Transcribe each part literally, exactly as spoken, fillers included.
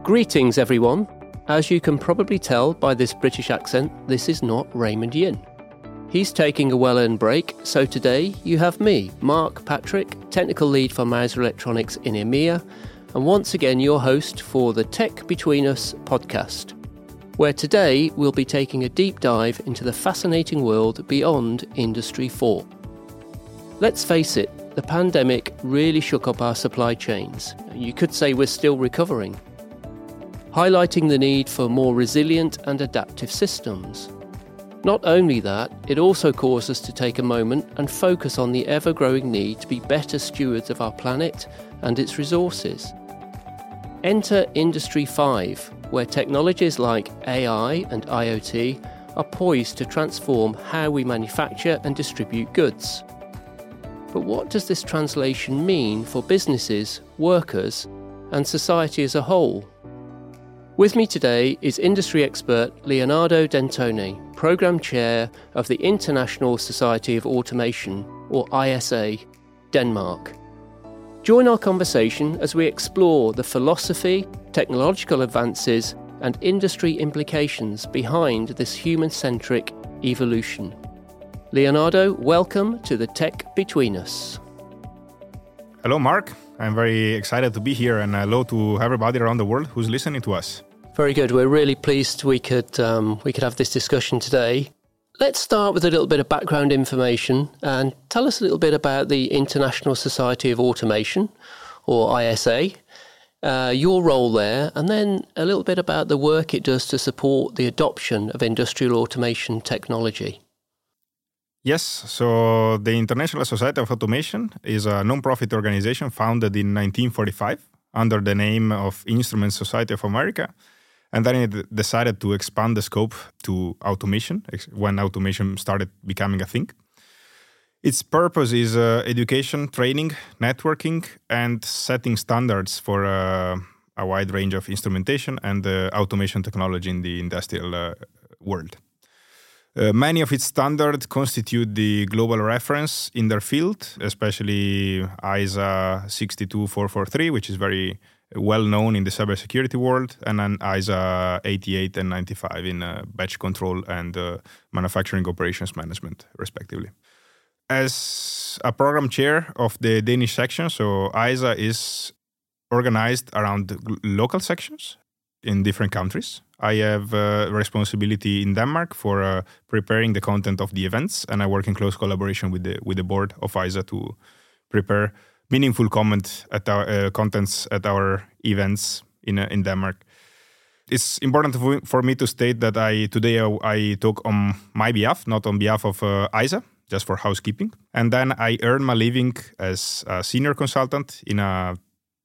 Greetings, everyone. As you can probably tell by this British accent, this is not Raymond Yin. He's taking a well-earned break, so today you have me, Mark Patrick, Technical Lead for Mouser Electronics in EMEA, and once again your host for the Tech Between Us podcast, where today we'll be taking a deep dive into the fascinating world beyond Industry four. Let's face it, the pandemic really shook up our supply chains. You could say we're still recovering, highlighting the need for more resilient and adaptive systems. Not only that, it also caused us to take a moment and focus on the ever-growing need to be better stewards of our planet and its resources. Enter Industry five, where technologies like A I and IoT are poised to transform how we manufacture and distribute goods. But what does this translation mean for businesses, workers, and society as a whole? With me today is industry expert Leonardo Dentone, Programme Chair of the International Society of Automation, or I S A, Denmark. Join our conversation as we explore the philosophy, technological advances, and industry implications behind this human-centric evolution. Leonardo, welcome to the Tech Between Us. Hello, Mark. I'm very excited to be here, and hello to everybody around the world who's listening to us. Very good. We're really pleased we could um, we could have this discussion today. Let's start with a little bit of background information and tell us a little bit about the International Society of Automation, or I S A, uh, your role there, and then a little bit about the work it does to support the adoption of industrial automation technology. Yes, so the International Society of Automation is a non-profit organization founded in nineteen forty-five under the name of Instrument Society of America. And then it decided to expand the scope to automation when automation started becoming a thing. Its purpose is uh, education, training, networking, and setting standards for uh, a wide range of instrumentation and uh, automation technology in the industrial uh, world. Uh, many of its standards constitute the global reference in their field, especially I S A six two four four three, which is very well known in the cybersecurity world, and then I S A eighty-eight and ninety-five in uh, batch control and uh, manufacturing operations management, respectively. As a program chair of the Danish section, so I S A is organized around local sections in different countries. I have uh, responsibility in Denmark for uh, preparing the content of the events, and I work in close collaboration with the with the board of I S A to prepare meaningful comment at our uh, contents at our events in uh, in Denmark. It's important for, for me to state that I today I, I talk on my behalf, not on behalf of uh, I S A, just for housekeeping. And then I earn my living as a senior consultant in a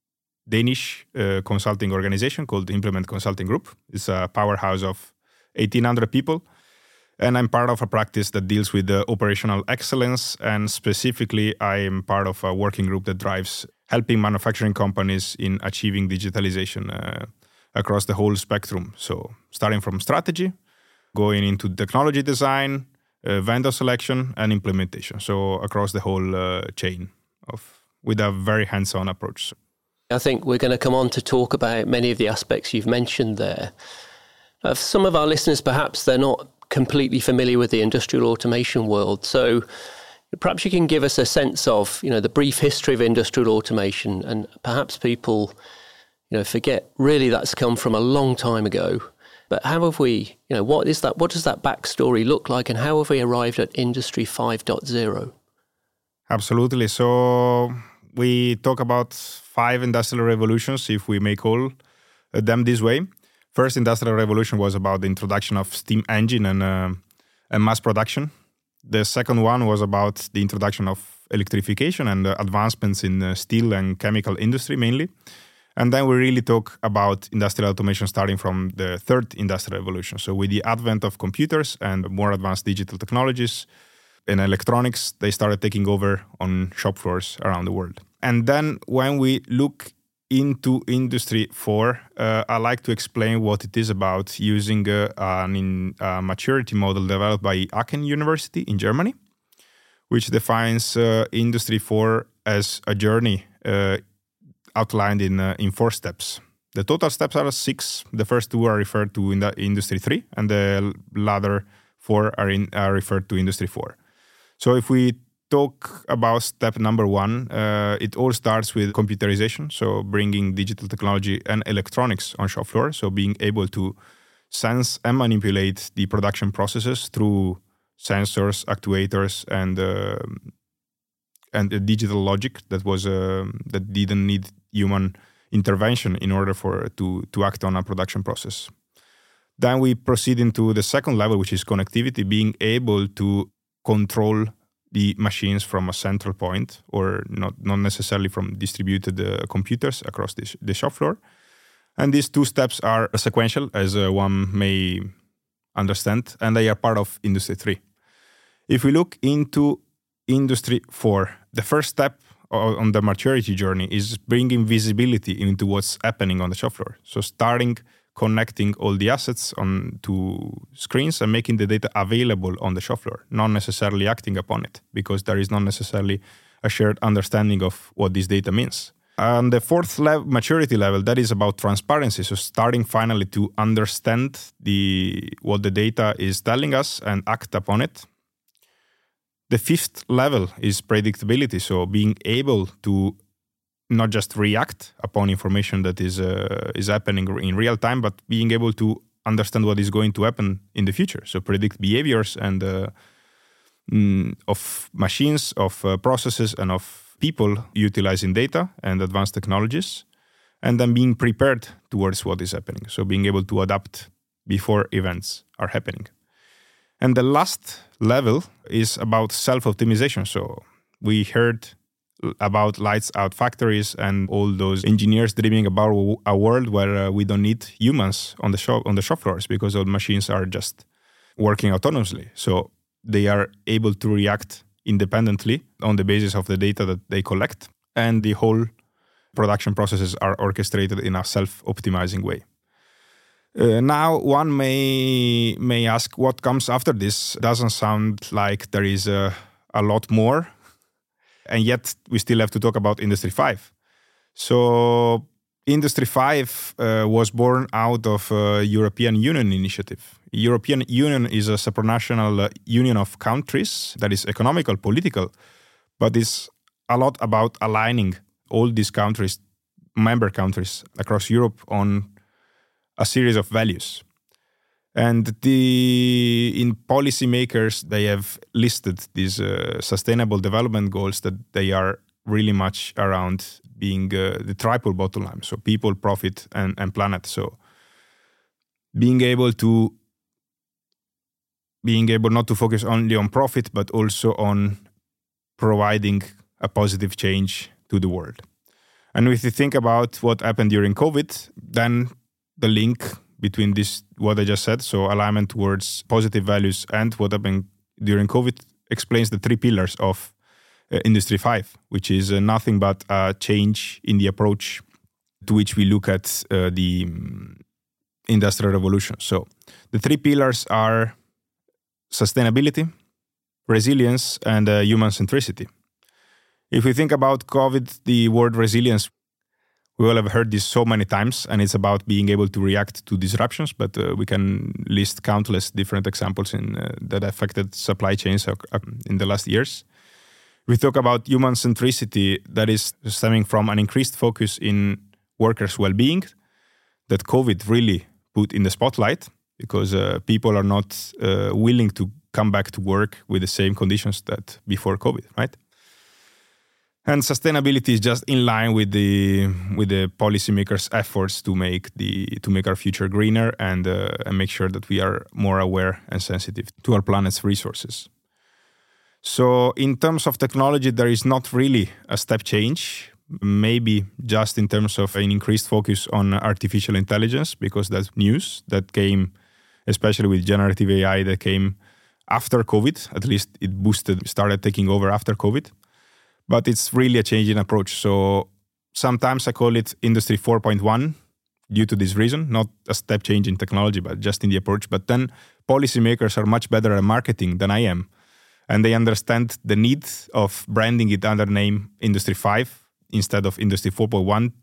Danish uh, consulting organization called Implement Consulting Group. It's a powerhouse of eighteen hundred people. And I'm part of a practice that deals with the operational excellence. And specifically, I am part of a working group that drives helping manufacturing companies in achieving digitalization uh, across the whole spectrum. So starting from strategy, going into technology design, uh, vendor selection, and implementation. So across the whole uh, chain of with a very hands-on approach. I think we're going to come on to talk about many of the aspects you've mentioned there. Uh, for some of our listeners, perhaps they're not completely familiar with the industrial automation world. So perhaps you can give us a sense of, you know, the brief history of industrial automation, and perhaps people, you know, forget really that's come from a long time ago. But how have we, you know, what is that, what does that backstory look like, and how have we arrived at Industry five point oh? Absolutely. So we talk about five industrial revolutions, if we may call them this way. First industrial revolution was about the introduction of steam engine and, uh, and mass production. The second one was about the introduction of electrification and uh, advancements in uh, steel and chemical industry mainly. And then we really talk about industrial automation starting from the third industrial revolution. So with the advent of computers and more advanced digital technologies and electronics, they started taking over on shop floors around the world. And then when we look into Industry four, uh, I like to explain what it is about using uh, an in, uh, maturity model developed by Aachen University in Germany, which defines uh, Industry four as a journey uh, outlined in uh, in four steps. The total steps are six. The first two are referred to in the Industry three, and the latter four are, in, are referred to Industry four. So if we talk about step number one, uh, it all starts with computerization, so bringing digital technology and electronics on shop floor, so being able to sense and manipulate the production processes through sensors, actuators, and uh, and a digital logic that was uh, that didn't need human intervention in order for to to act on a production process. Then we proceed into the second level, which is connectivity, being able to control the machines from a central point, or not not necessarily from distributed uh, computers across the, sh- the shop floor. And these two steps are sequential, as uh, one may understand, and they are part of Industry three. If we look into Industry four, the first step on the maturity journey is bringing visibility into what's happening on the shop floor. So starting connecting all the assets on to screens and making the data available on the shop floor, not necessarily acting upon it, because there is not necessarily a shared understanding of what this data means. And the fourth level, maturity level, that is about transparency. So starting finally to understand the what the data is telling us and act upon it. The fifth level is predictability. So being able to not just react upon information that is uh, is happening in real time, but being able to understand what is going to happen in the future. So predict behaviors and uh, mm, of machines, of uh, processes, and of people utilizing data and advanced technologies, and then being prepared towards what is happening. So being able to adapt before events are happening. And the last level is about self-optimization. So we heard about lights out factories and all those engineers dreaming about a world where uh, we don't need humans on the shop on the shop floors, because all machines are just working autonomously. So they are able to react independently on the basis of the data that they collect, and the whole production processes are orchestrated in a self-optimizing way. Uh, now, one may may ask, what comes after this? Doesn't sound like there is a, a lot more, and yet we still have to talk about Industry five. So Industry five uh, was born out of a European Union initiative. European Union is a supranational uh, union of countries that is economical, political, but is a lot about aligning all these countries, member countries across Europe, on a series of values. And the in policymakers, they have listed these uh, sustainable development goals that they are really much around being uh, the triple bottom line. So people, profit, and, and planet. So being able to being able not to focus only on profit, but also on providing a positive change to the world. And if you think about what happened during COVID, then the link between this, what I just said, so alignment towards positive values, and what happened during COVID explains the three pillars of uh, Industry five, which is uh, nothing but a change in the approach to which we look at uh, the um, Industrial Revolution. So the three pillars are sustainability, resilience, and uh, human centricity. If we think about COVID, the word resilience, we all have heard this so many times, and it's about being able to react to disruptions, but uh, we can list countless different examples in, uh, that affected supply chains uh, in the last years. We talk about human centricity, that is stemming from an increased focus in workers' well-being that COVID really put in the spotlight, because uh, people are not uh, willing to come back to work with the same conditions that before COVID, right? And sustainability is just in line with the with the policymakers' efforts to make the to make our future greener and uh, and make sure that we are more aware and sensitive to our planet's resources. So, in terms of technology, there is not really a step change. Maybe just in terms of an increased focus on artificial intelligence, because that's news that came, especially with generative A I, that came after COVID. At least it boosted, started taking over after COVID. But it's really a change in approach. So sometimes I call it Industry four point one due to this reason, not a step change in technology, but just in the approach. But then policymakers are much better at marketing than I am. And they understand the need of branding it under name Industry five instead of Industry four point one to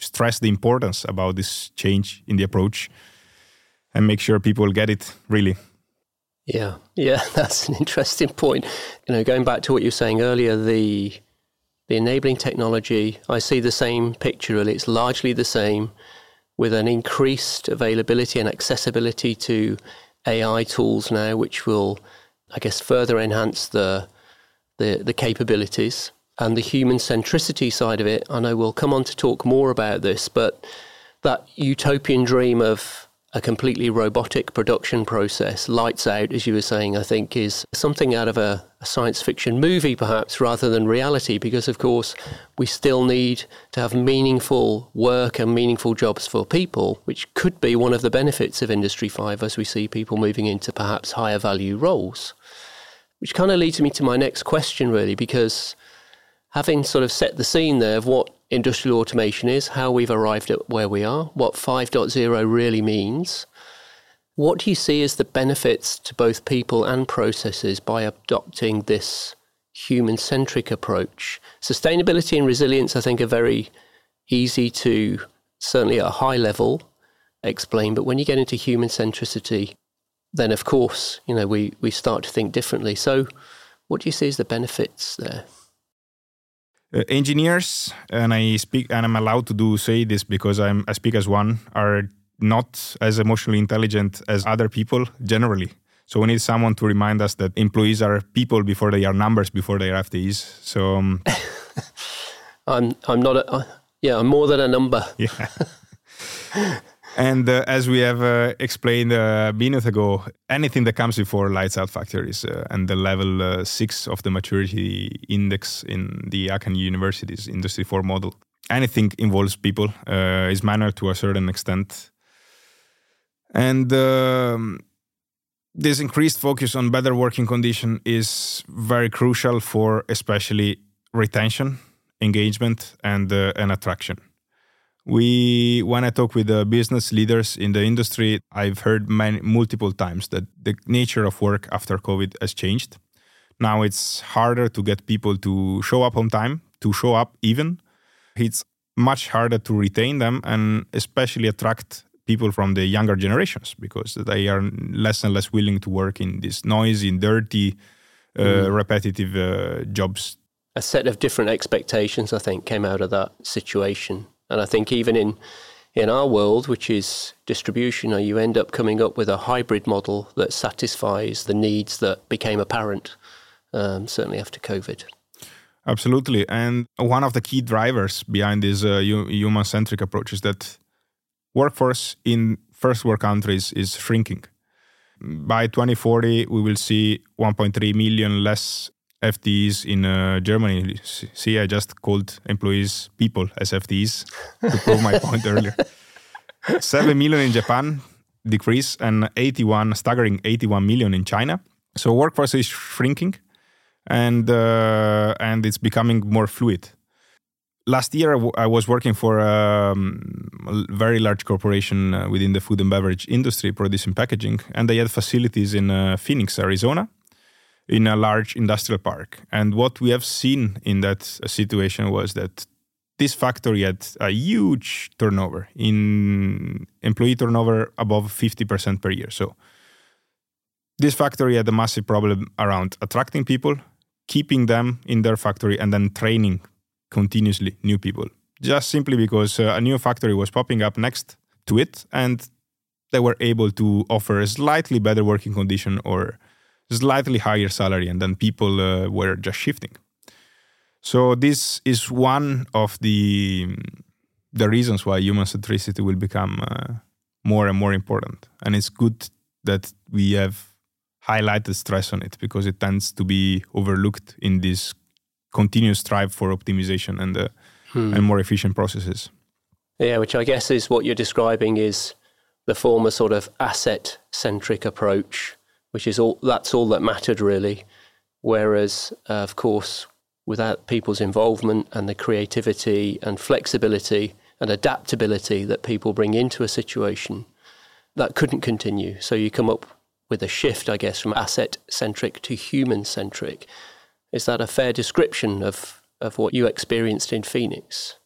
stress the importance about this change in the approach and make sure people get it really. Yeah, yeah, that's an interesting point. You know, going back to what you were saying earlier, the the enabling technology, I see the same picture, really. It's largely the same, with an increased availability and accessibility to A I tools now, which will, I guess, further enhance the the, the capabilities. And the human centricity side of it, I know we'll come on to talk more about this, but that utopian dream of a completely robotic production process, lights out, as you were saying, I think is something out of a, a science fiction movie, perhaps, rather than reality, because, of course, we still need to have meaningful work and meaningful jobs for people, which could be one of the benefits of Industry five as we see people moving into perhaps higher value roles. Which kind of leads me to my next question, really, because having sort of set the scene there of what industrial automation is, how we've arrived at where we are, what five point oh really means, what do you see as the benefits to both people and processes by adopting this human-centric approach? Sustainability and resilience, I think, are very easy to, certainly at a high level, explain. But when you get into human centricity, then, of course, you know, we, we start to think differently. So what do you see as the benefits there? Uh, engineers, and I speak, and I'm allowed to do say this because I'm I speak as one, are not as emotionally intelligent as other people generally. So we need someone to remind us that employees are people before they are numbers, before they are F T Es. So um, I'm I'm not a uh, yeah I'm more than a number. Yeah. And uh, as we have uh, explained uh, a minute ago, anything that comes before lights out factories uh, and the level uh, six of the maturity index in the Aachen University's Industry four model, anything involves people, uh, is manual to a certain extent. And um, this increased focus on better working condition is very crucial for especially retention, engagement, and uh, and attraction. We, when I talk with the business leaders in the industry, I've heard many, multiple times that the nature of work after COVID has changed. Now it's harder to get people to show up on time, to show up even. It's much harder to retain them and especially attract people from the younger generations because they are less and less willing to work in these noisy, dirty, uh, mm. repetitive uh, jobs. A set of different expectations, I think, came out of that situation. And I think even in, in our world, which is distribution, you end up coming up with a hybrid model that satisfies the needs that became apparent, um, certainly after COVID. Absolutely. And one of the key drivers behind this uh, human-centric approach is that workforce in first world countries is shrinking. By twenty forty, we will see one point three million less F T Es in uh, Germany. See, I just called employees people as F T Es to prove my point earlier. seven million in Japan, decrease, and eighty-one, staggering eighty-one million in China. So workforce is shrinking, and uh, and it's becoming more fluid. Last year, I, w- I was working for um, a very large corporation uh, within the food and beverage industry, producing packaging, and they had facilities in uh, Phoenix, Arizona, in a large industrial park. And what we have seen in that situation was that this factory had a huge turnover, in employee turnover above fifty percent per year. So this factory had a massive problem around attracting people, keeping them in their factory, and then training continuously new people. Just simply because uh, a new factory was popping up next to it, and they were able to offer a slightly better working condition or slightly higher salary, and then people uh, were just shifting. So this is one of the the reasons why human centricity will become uh, more and more important. And it's good that we have highlighted stress on it because it tends to be overlooked in this continuous strive for optimization and uh, hmm. and more efficient processes. Yeah, which I guess is what you're describing is the former sort of asset-centric approach, which is all that's all that mattered really. Whereas, uh, of course, without people's involvement and the creativity and flexibility and adaptability that people bring into a situation, that couldn't continue. So you come up with a shift, I guess, from asset-centric to human-centric. Is that a fair description of, of what you experienced in Phoenix?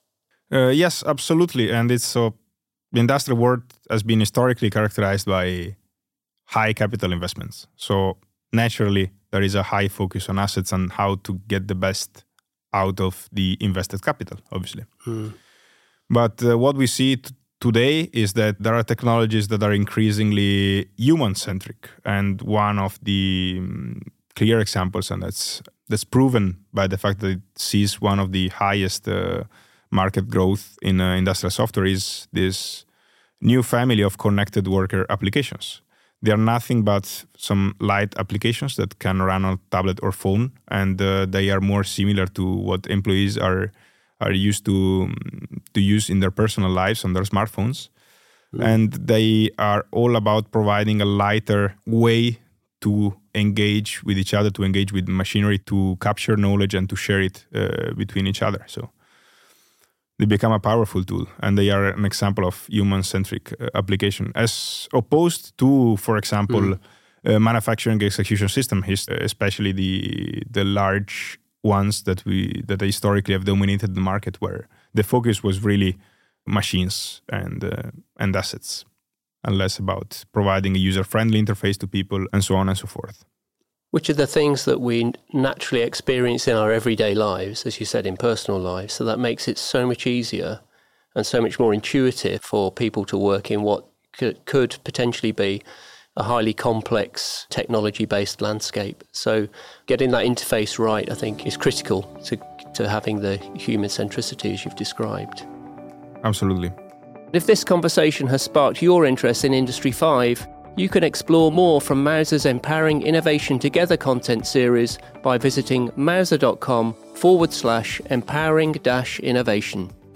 Uh, yes, absolutely. And it's so the industrial world has been historically characterized by high capital investments. So naturally, there is a high focus on assets and how to get the best out of the invested capital, obviously. Mm. But uh, what we see t- today is that there are technologies that are increasingly human-centric. And one of the um, clear examples, and that's that's proven by the fact that it sees one of the highest uh, market growth in uh, industrial software, is this new family of connected worker applications. They are nothing but some light applications that can run on tablet or phone, and uh, they are more similar to what employees are are used to to use in their personal lives on their smartphones. Mm. And they are all about providing a lighter way to engage with each other, to engage with machinery, to capture knowledge and to share it uh, between each other. So they become a powerful tool, and they are an example of human-centric uh, application, as opposed to, for example, mm. uh, manufacturing execution system, especially the the large ones that we that historically have dominated the market, where the focus was really machines and uh, and assets, and less about providing a user-friendly interface to people, and so on and so forth. Which are the things that we naturally experience in our everyday lives, as you said, in personal lives. So that makes it so much easier and so much more intuitive for people to work in what could, could potentially be a highly complex technology-based landscape. So getting that interface right, I think, is critical to, to having the human centricity as you've described. Absolutely. If this conversation has sparked your interest in Industry five, you can explore more from Mouser's Empowering Innovation Together content series by visiting mouser.com forward slash empowering dash innovation.